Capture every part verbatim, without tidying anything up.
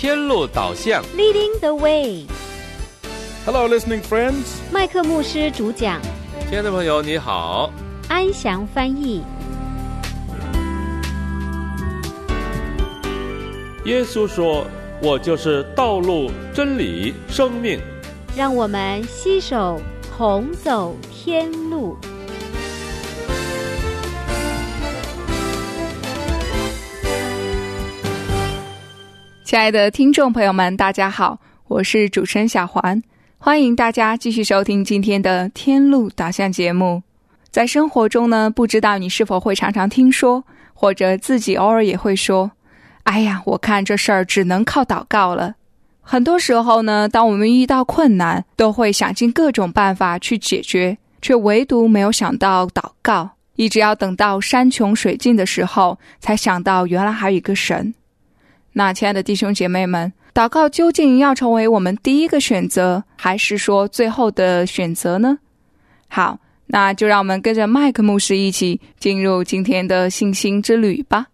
天路导向 Leading the way. Hello, listening friends. 麦克牧师主讲， 亲爱的朋友你好， 安祥翻译。 耶稣说，我就是道路、真理、生命。 让我们携手同走天路。 亲爱的听众朋友们，大家好，我是主持人小环，欢迎大家继续收听今天的天路导向节目。在生活中呢，不知道你是否会常常听说，或者自己偶尔也会说，哎呀，我看这事儿只能靠祷告了。很多时候呢，当我们遇到困难，都会想尽各种办法去解决，却唯独没有想到祷告，一直要等到山穷水尽的时候，才想到原来还有一个神。那亲爱的弟兄姐妹们，祷告究竟要成为我们第一个选择，还是说最后的选择呢？好，那就让我们跟着麦克牧师一起进入今天的信心之旅吧。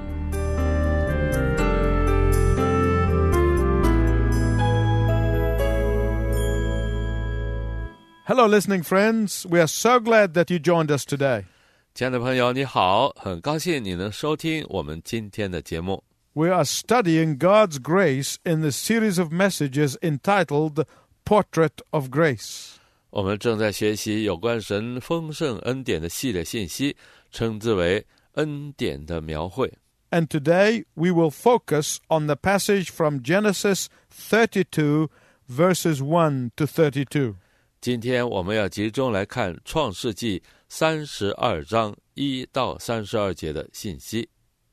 Hello, listening friends. We are so glad that you joined us today. 亲爱的朋友你好，很高兴你能收听我们今天的节目。 We are studying God's grace in the series of messages entitled Portrait of Grace. 我们正在学习有关神丰盛恩典的系列信息，称之为恩典的描绘。 And today we will focus on the passage from Genesis thirty-two, verses one to thirty-two. 今天我们要集中来看创世纪三十二章一到三十二节的信息。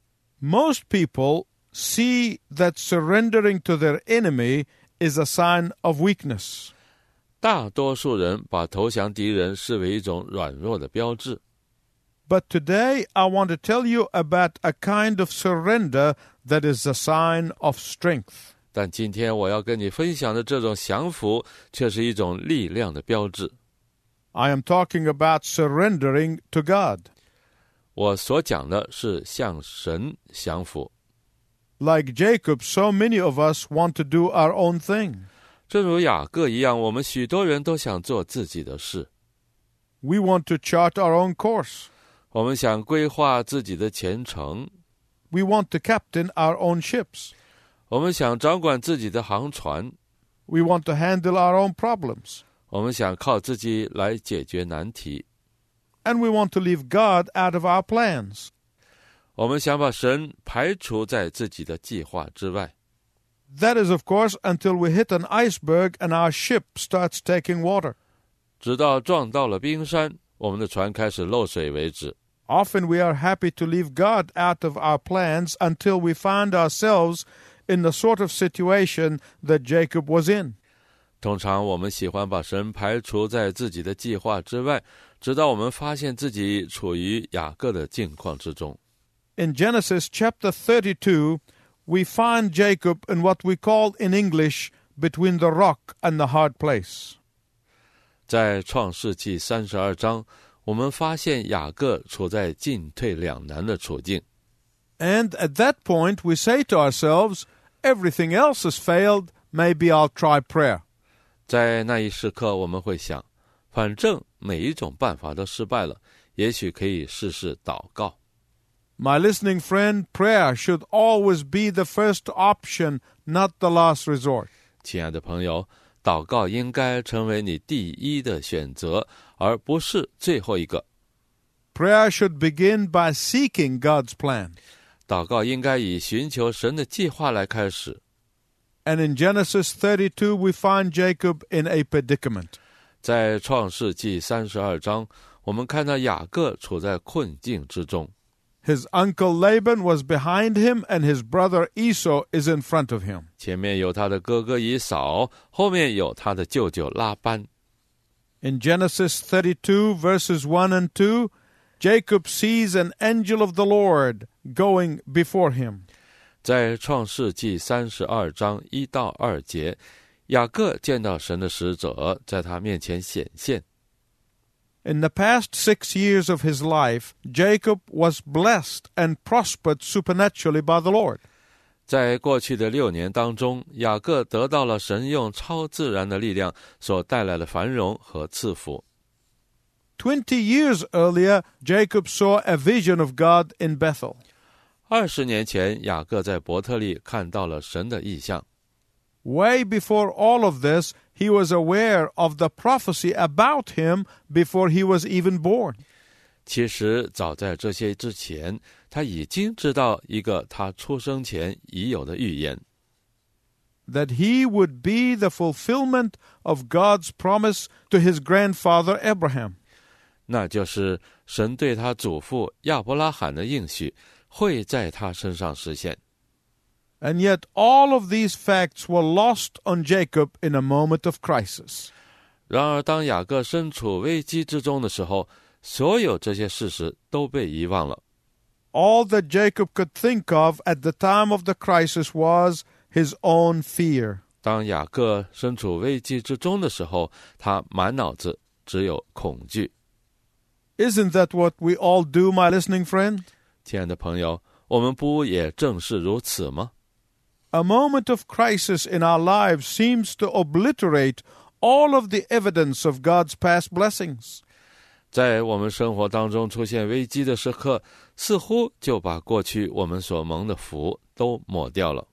Most people see that surrendering to their enemy is a sign of weakness. 大多数人把投降敌人视为一种软弱的标志。 But today I want to tell you about a kind of surrender that is a sign of strength. 但今天我要跟你分享的这种降服，却是一种力量的标志。 I am talking about surrendering to God. 我所讲的是向神降服。 Like Jacob, so many of us want to do our own thing. 正如雅各一样，我们许多人都想做自己的事。 We want to chart our own course. 我们想规划自己的前程。 We want to captain our own ships. 我们想掌管自己的航船。 We want to handle our own problems. 我们想靠自己来解决难题。 And we want to leave God out of our plans. 我们想把神排除在自己的计划之外。 That is, of course, until we hit an iceberg and our ship starts taking water. 直到撞到了冰山，我们的船开始漏水为止。 Often we are happy to leave God out of our plans until we find ourselves in the sort of situation that Jacob was in. 通常我们喜欢把神排除在自己的计划之外，直到我们发现自己处于雅各的境况之中。 In Genesis chapter thirty-two, we find Jacob in what we call in English between the rock and the hard place. 在创世纪三十二章，我们发现雅各处在进退两难的处境。 And at that point, we say to ourselves, everything else has failed, maybe I'll try prayer. 在那一时刻，我们会想，反正每一种办法都失败了，也许可以试试祷告。 My listening friend, prayer should always be the first option, not the last resort. 亲爱的朋友，祷告应该成为你第一的选择，而不是最后一个。 Prayer should begin by seeking God's plan. 祷告应该以寻求神的计划来开始。 And in Genesis thirty-two, we find Jacob in a predicament. 在创世纪三十二章，我们看到雅各处在困境之中。 His uncle Laban was behind him, and his brother Esau is in front of him. 前面有他的哥哥以扫，后面有他的舅舅拉班。 In Genesis thirty-two, verses one and two, Jacob sees an angel of the Lord going before him. 在创世纪三十二章一到二节，雅各见到神的使者在他面前显现。 In the past six years of his life, Jacob was blessed and prospered supernaturally by the Lord. 在过去的六年当中，雅各得到了神用超自然的力量所带来的繁荣和赐福。 Twenty years earlier, Jacob saw a vision of God in Bethel. 二十年前，雅各在伯特利看到了神的异象。 Way before all of this, he was aware of the prophecy about him before he was even born. 其实早在这些之前，他已经知道一个他出生前已有的预言， that he would be the fulfillment of God's promise to his grandfather Abraham. 那就是神对他祖父亚伯拉罕的应许会在他身上实现。 And yet all of these facts were lost on Jacob in a moment of crisis. 然而当雅各身处危机之中的时候，所有这些事实都被遗忘了。 All that Jacob could think of at the time of the crisis was his own fear. 当雅各身处危机之中的时候，他满脑子只有恐惧。 Isn't that what we all do, my listening friend? 亲爱的朋友，我们不也正是如此吗？ A moment of crisis in our lives seems to obliterate all of the evidence of God's past blessings. 在我们生活当中出现危机的时刻，似乎就把过去我们所蒙的福都抹掉了。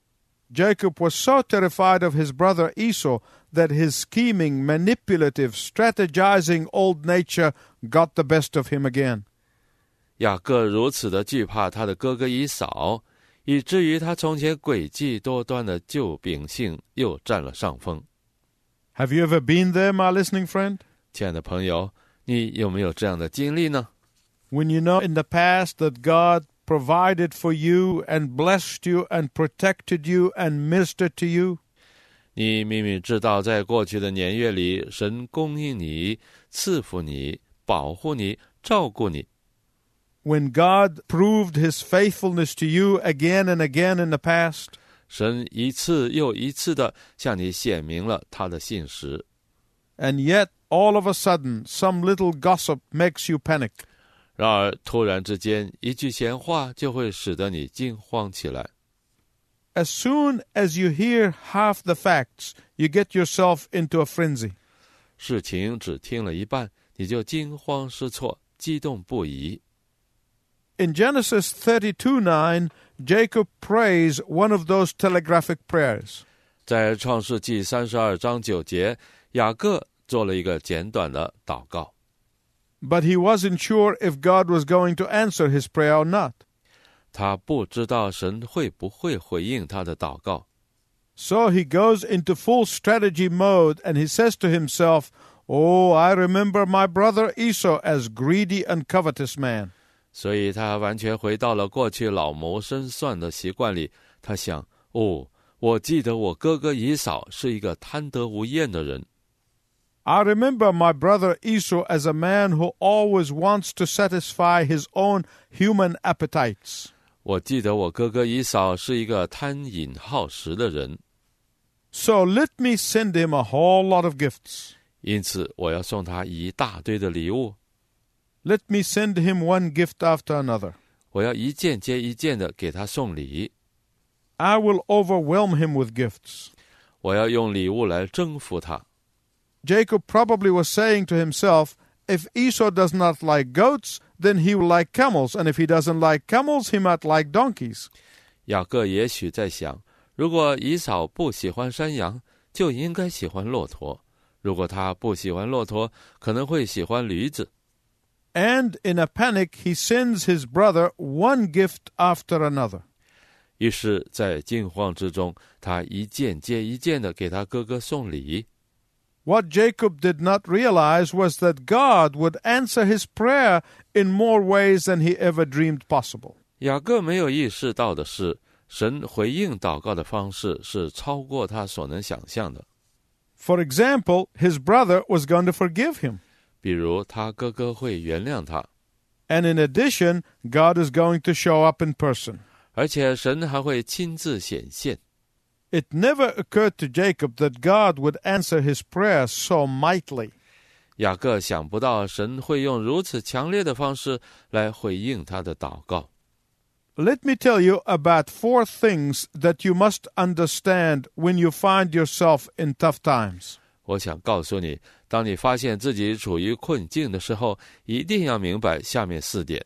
Jacob was so terrified of his brother Esau that his scheming, manipulative, strategizing old nature got the best of him again. 雅各如此的惧怕他的哥哥以扫，以至于他从前诡计多端的旧秉性又占了上风。 Have you ever been there, my listening friend? 亲爱的朋友，你有没有这样的经历呢？ When you know in the past that God provided for you and blessed you and protected you and ministered to you? 你明明知道在过去的年月里，神供应你、赐福你、保护你、照顾你。 When God proved his faithfulness to you again and again in the past? 神一次又一次的向你显明了他的信实。 And yet, all of a sudden, some little gossip makes you panic. 然而突然之间，一句闲话就会使得你惊慌起来。 As soon as you hear half the facts, you get yourself into a frenzy. 事情只听了一半，你就惊慌失措，激动不已。 In Genesis thirty-two nine, Jacob prays one of those telegraphic prayers. 在创世纪三十二章九节，雅各做了一个简短的祷告。 But he wasn't sure if God was going to answer his prayer or not. 他不知道神会不会回应他的祷告， So he goes into full strategy mode and he says to himself, "Oh, I remember my brother Esau as greedy and covetous man." 所以他完全回到了过去老谋深算的习惯里。他想，哦，我记得我哥哥以扫是一个贪得无厌的人。 I remember my brother Esau as a man who always wants to satisfy his own human appetites. 我记得我哥哥以扫是一个贪饮好食的人， So let me send him a whole lot of gifts. 因此我要送他一大堆的礼物。 Let me send him one gift after another. 我要一件接一件的给他送礼。 I will overwhelm him with gifts. 我要用礼物来征服他。 Jacob probably was saying to himself, if Esau does not like goats, then he will like camels, and if he doesn't like camels, he might like donkeys. 雅各也许在想，如果以扫不喜欢山羊，就应该喜欢骆驼；如果他不喜欢骆驼，可能会喜欢驴子。 And in a panic, he sends his brother one gift after another. 于是，在惊慌之中，他一件接一件的给他哥哥送礼。 What Jacob did not realize was that God would answer his prayer in more ways than he ever dreamed possible. 雅各没有意识到的是，神回应祷告的方式是超过他所能想象的。 For example, his brother was going to forgive him. 比如，他哥哥会原谅他， And in addition, God is going to show up in person. 而且神还会亲自显现。 It never occurred to Jacob that God would answer his prayer so mightily. 雅各想不到神会用如此强烈的方式来回应他的祷告。 Let me tell you about four things that you must understand when you find yourself in tough times. 我想告诉你，当你发现自己处于困境的时候，一定要明白下面四点。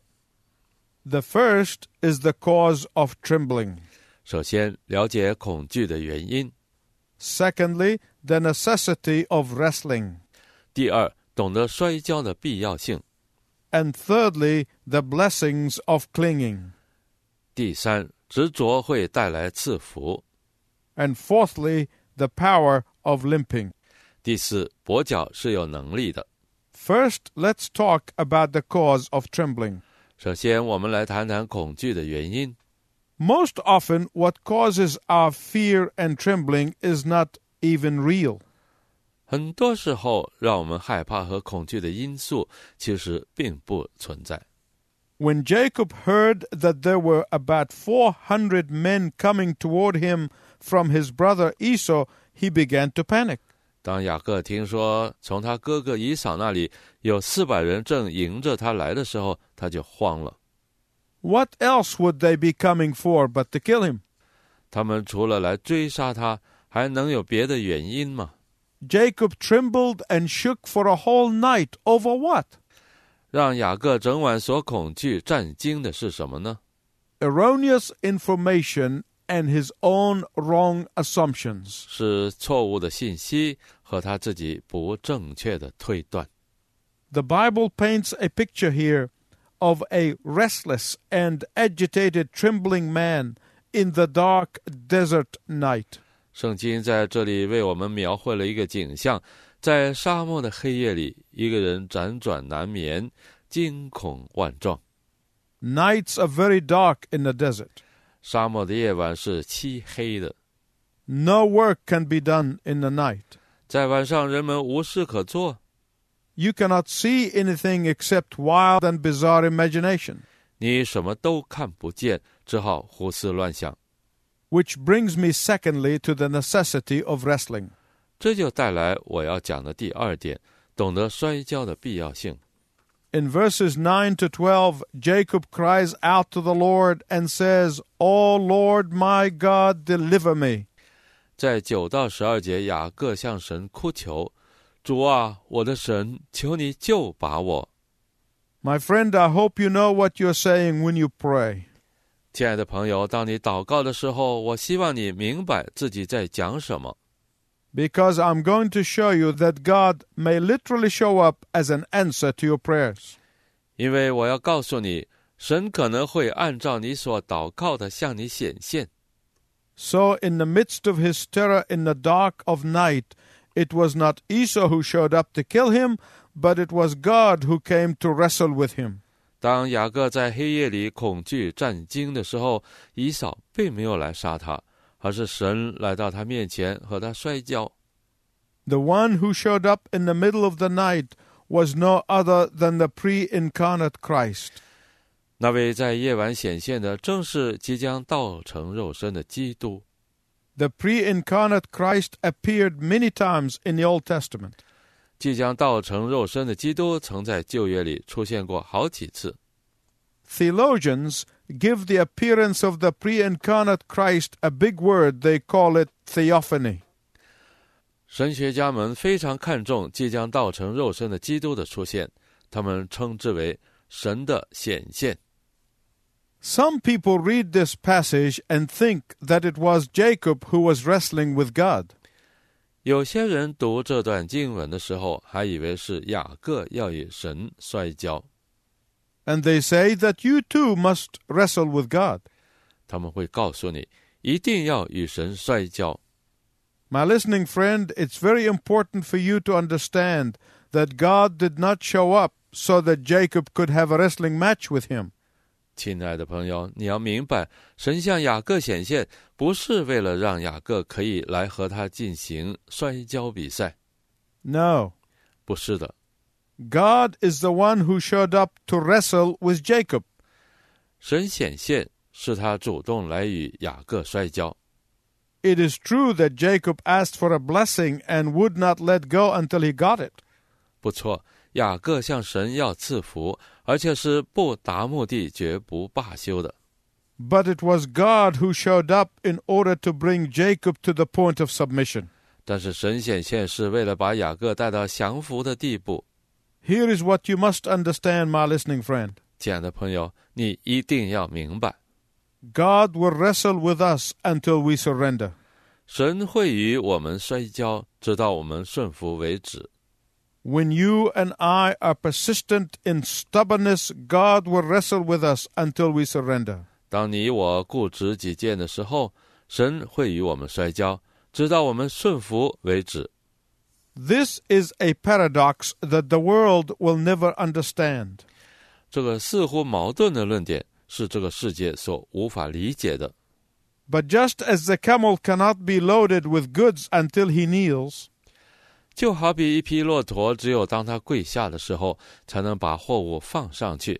The first is the cause of trembling. 首先，了解恐惧的原因。 Secondly, the necessity of wrestling. 第二，懂得摔跤的必要性。 And thirdly, the blessings of clinging. 第三，执着会带来赐福。 And fourthly, the power of limping. 第四，跛脚是有能力的。 First, let's talk about the cause of trembling. 首先，我们来谈谈恐惧的原因。 Most often, what causes our fear and trembling is not even real. 很多时候，让我们害怕和恐惧的因素其实并不存在。 When Jacob heard that there were about four hundred men coming toward him from his brother Esau, he began to panic. 当雅各听说从他哥哥以扫那里有四百人正迎着他来的时候，他就慌了。 What else would they be coming for but to kill him? 他们除了来追杀他，还能有别的原因吗？ Jacob trembled and shook for a whole night over what? 让雅各整晚所恐惧战惊的是什么呢？ Erroneous information and his own wrong assumptions. 是错误的信息和他自己不正确的推断。 The Bible paints a picture here of a restless and agitated trembling man in the dark desert night. 圣经在这里为我们描绘了一个景象，在沙漠的黑夜里，一个人辗转难眠，惊恐万状。 Nights are very dark in the desert. 沙漠的夜晚是漆黑的， No work can be done in the night. 在晚上人们无事可做， You cannot see anything except wild and bizarre imagination. 你什么都看不见，只好胡思乱想。 Which brings me secondly to the necessity of wrestling. 这就带来我要讲的第二点，懂得摔跤的必要性。 In verses nine to twelve, Jacob cries out to the Lord and says, "O Lord my God, deliver me." 在九到十二节，雅各向神哭求：“主啊，我的神，求你救拔我。” My friend, I hope you know what you're saying when you pray. 亲爱的朋友，当你祷告的时候，我希望你明白自己在讲什么。 Because I'm going to show you that God may literally show up as an answer to your prayers. 因为我要告诉你，神可能会按照你所祷告的向你显现。 So in the midst of his terror in the dark of night, it was not Esau who showed up to kill him, but it was God who came to wrestle with him. 当雅各在黑夜里恐惧战惊的时候，以扫并没有来杀他，而是神来到他面前和他摔跤。 The one who showed up in the middle of the night was no other than the pre-incarnate Christ. 那位在夜晚显现的，正是即将道成肉身的基督。 The pre-incarnate Christ appeared many times in the Old Testament. 即将道成肉身的基督曾在旧约里出现过好几次。 Theologians give the appearance of the pre-incarnate Christ a big word. They call it theophany. 神学家们非常看重即将道成肉身的基督的出现，他们称之为神的显现。 Some people read this passage and think that it was Jacob who was wrestling with God. 有些人读这段经文的时候，还以为是雅各要与神摔跤。 And they say that you too must wrestle with God. 他们会告诉你，一定要与神摔跤。 My listening friend, it's very important for you to understand that God did not show up so that Jacob could have a wrestling match with him. 亲爱的朋友，你要明白，神向雅各显现，不是为了让雅各可以来和他进行摔跤比赛。 No. 不是的， God is the one who showed up to wrestle with Jacob. 神显现是他主动来与雅各摔跤。 It is true that Jacob asked for a blessing and would not let go until he got it. 不错，雅各向神要赐福，而且是不达目的绝不罢休的。 But it was God who showed up in order to bring Jacob to the point of submission. 但是神显现是为了把雅各带到降服的地步。 Here is what you must understand, my listening friend. 亲爱的朋友，你一定要明白， God will wrestle with us until we surrender. 神会与我们摔跤，直到我们顺服为止。 When you and I are persistent in stubbornness, God will wrestle with us until we surrender. 当你我固执己见的时候，神会与我们摔跤，直到我们顺服为止。 This is a paradox that the world will never understand. 这个似乎矛盾的论点是这个世界所无法理解的。 But just as the camel cannot be loaded with goods until he kneels, 就好比一匹骆驼，只有当它跪下的时候，才能把货物放上去。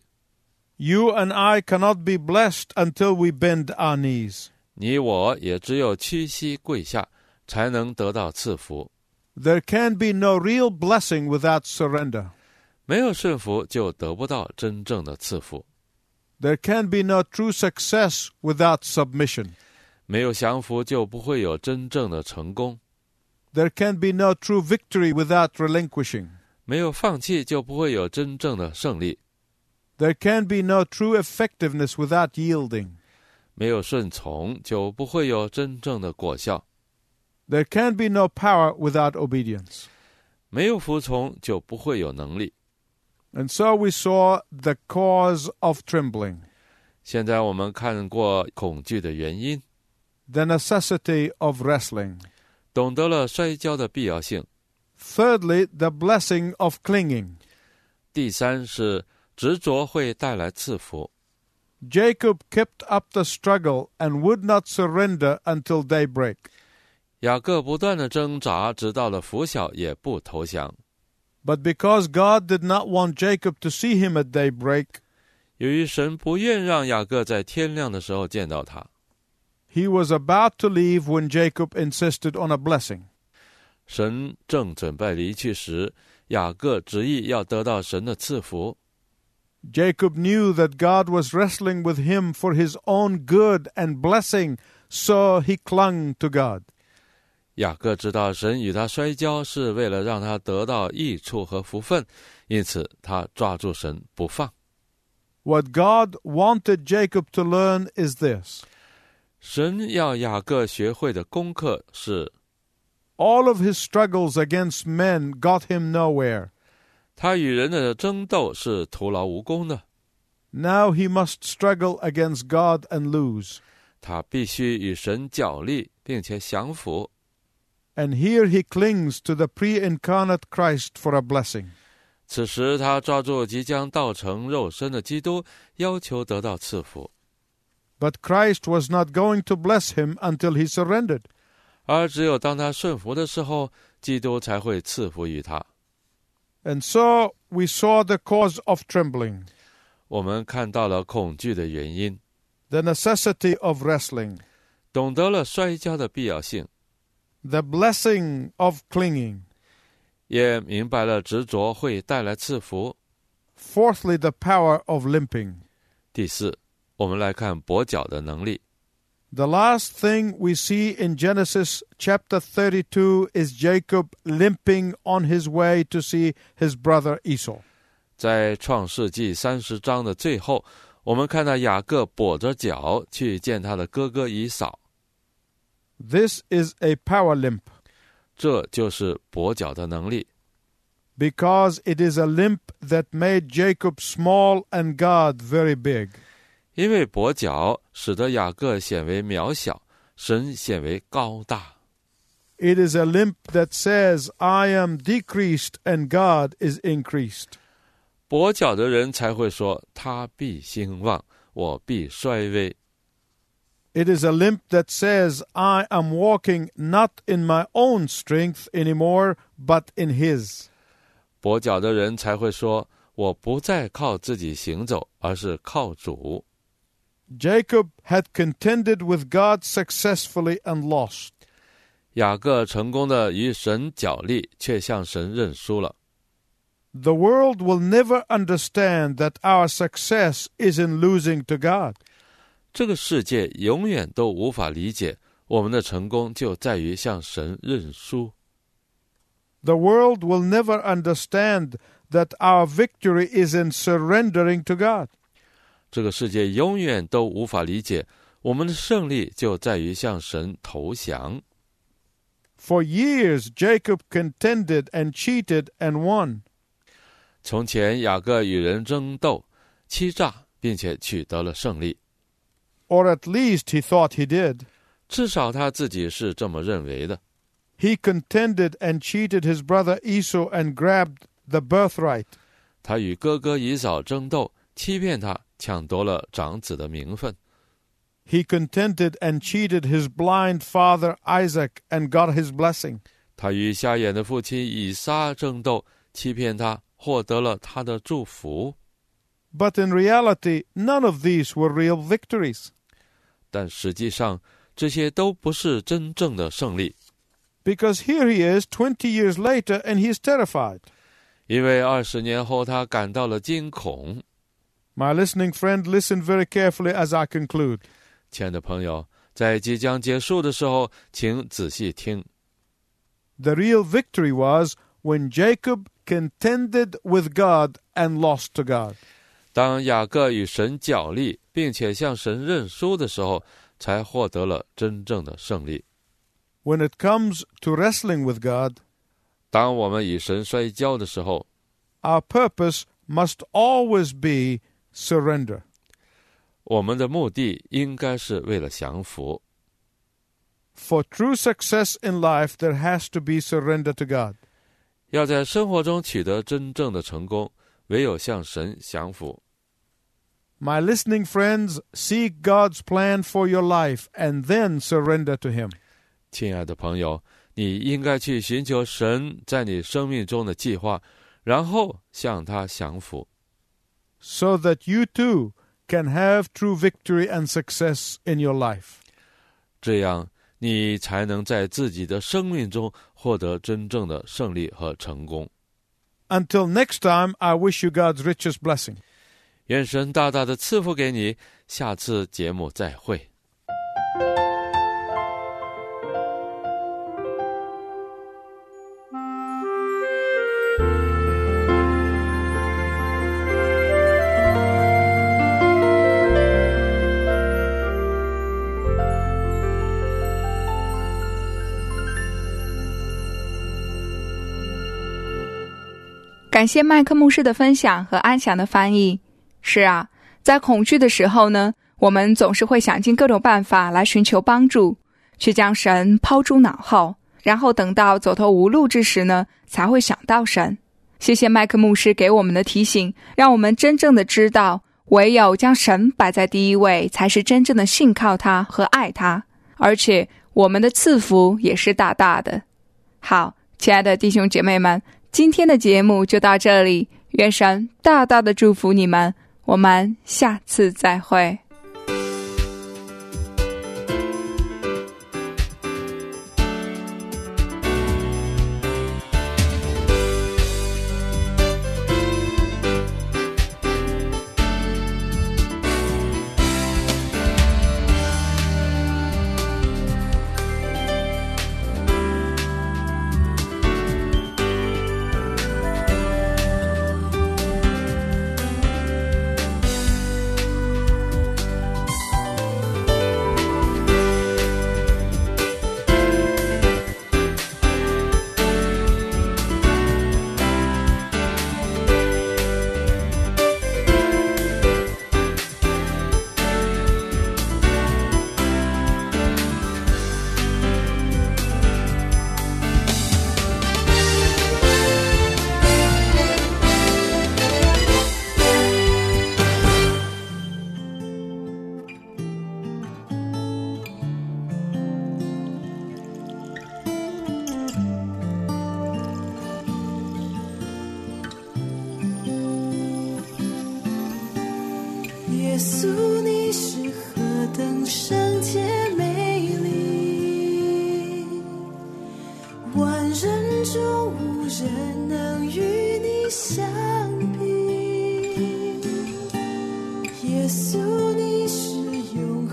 you and I cannot be blessed until we bend our knees. 你我也只有屈膝跪下，才能得到赐福。 There can be no real blessing without surrender. 没有顺服，就得不到真正的赐福。 There can be no true success without submission. 没有降服，就不会有真正的成功。 There can be no true victory without relinquishing. 没有放弃，就不会有真正的胜利。 There can be no true effectiveness without yielding. 没有顺从，就不会有真正的果效。 There can be no power without obedience. 没有服从，就不会有能力。 And so we saw the cause of trembling, 现在我们看过恐惧的原因， the necessity of wrestling. 懂得了摔跤的必要性。 Thirdly, the blessing of clinging. 第三是执着会带来赐福。 Jacob kept up the struggle and would not surrender until daybreak. 雅各不断的挣扎，直到了拂晓也不投降。 But because God did not want Jacob to see him at daybreak, 由于神不愿让雅各在天亮的时候见到他， he was about to leave when Jacob insisted on a blessing. 神正准备离去时，雅各执意要得到神的赐福。 Jacob knew that God was wrestling with him for his own good and blessing, so he clung to God. 雅各知道神与他摔跤是为了让他得到益处和福分，因此他抓住神不放。 What God wanted Jacob to learn is this. 神要雅各学会的功课是， All of his struggles against men got him nowhere. 他与人的争斗是徒劳无功的。 Now he must struggle against God and lose. 他必须与神角力，并且降服。 And here he clings to the pre-incarnate Christ for a blessing. 此时他抓住即将道成肉身的基督，要求得到赐福。 But Christ was not going to bless him until he surrendered. 而只有当他顺服的时候，基督才会赐福于他。 And so we saw the cause of trembling, 我们看到了恐惧的原因， the necessity of wrestling, 懂得了摔跤的必要性， the blessing of clinging. 也明白了执着会带来赐福。 Fourthly, the power of limping. 第四，我们来看跛脚的能力。 The last thing we see in Genesis chapter thirty-two is Jacob limping on his way to see his brother Esau. 在创世纪三十章的最后，我们看到雅各跛着脚去见他的哥哥以扫。 This is a power limp, 这就是跛脚的能力， because it is a limp that made Jacob small and God very big. 因为跛脚使得雅各显为渺小，神显为高大。 It is a limp that says, I am decreased and God is increased. 跛脚的人才会说，他必兴旺，我必衰微。 It is a limp that says, I am walking not in my own strength anymore, but in His. 跛脚的人才会说，我不再靠自己行走，而是靠主。 Jacob had contended with God successfully and lost. 雅各成功的与神角力，却向神认输了。 The world will never understand that our success is in losing to God. 这个世界永远都无法理解，我们的成功就在于向神认输。 The world will never understand that our victory is in surrendering to God. 这个世界永远都无法理解，我们的胜利就在于向神投降。 For years, Jacob contended and cheated and won. 从前雅各与人争斗、欺诈，并且取得了胜利。 Or at least he thought he did. 至少他自己是这么认为的。 He contended and cheated his brother Esau and grabbed the birthright. 他与哥哥以扫争斗，欺骗他，抢夺了长子的名分。 He contended and cheated his blind father Isaac and got his blessing. 他与瞎眼的父亲以撒争斗，欺骗他，获得了他的祝福。 But in reality, none of these were real victories. 但实际上，这些都不是真正的胜利。 Because here he is twenty years later and he's terrified. 因为二十年后他感到了惊恐。 My listening friend, listen very carefully as I conclude. 亲爱的朋友，在即将结束的时候，请仔细听。 The real victory was when Jacob contended with God and lost to God. 当雅各与神角力，并且向神认输的时候，才获得了真正的胜利。 When it comes to wrestling with God, 当我们与神摔跤的时候， our purpose must always be surrender. 我们的目的应该是为了降服。 For true success in life, there has to be surrender to God. 要在生活中取得真正的成功，唯有向神降服。 My listening friends, seek God's plan for your life and then surrender to Him. 亲爱的朋友，你应该去寻求神在你生命中的计划，然后向他降服。 So that you too can have true victory and success in your life. 这样，你才能在自己的生命中获得真正的胜利和成功。 Until next time, I wish you God's richest blessing. 愿神大大的赐福给你，下次节目再会。 感谢麦克牧师的分享和安详的翻译。是啊，在恐惧的时候呢，我们总是会想尽各种办法来寻求帮助，去将神抛诸脑后，然后等到走投无路之时呢，才会想到神。谢谢麦克牧师给我们的提醒，让我们真正的知道，唯有将神摆在第一位，才是真正的信靠他和爱他，而且我们的赐福也是大大的。好，亲爱的弟兄姐妹们，今天的节目就到这里，愿神大大的祝福你们，我们下次再会。 耶稣，你是何等圣洁美丽，万人中无人能与你相比。耶稣，你是永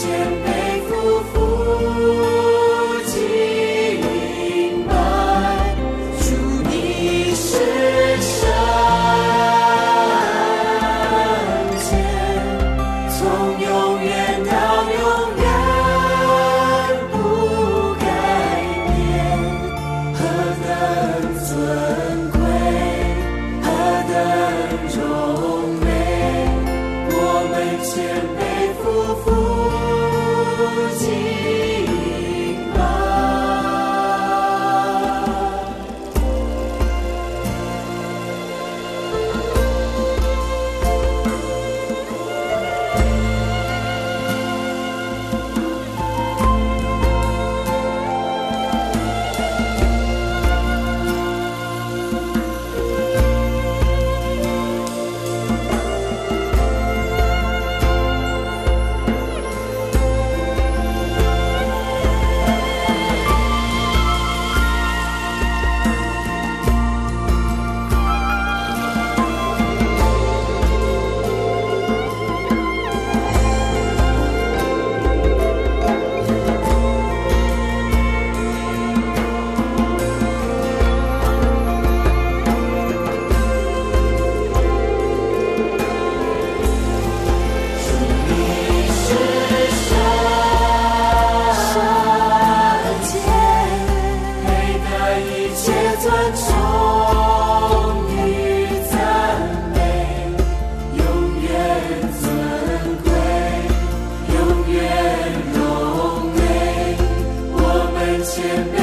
前面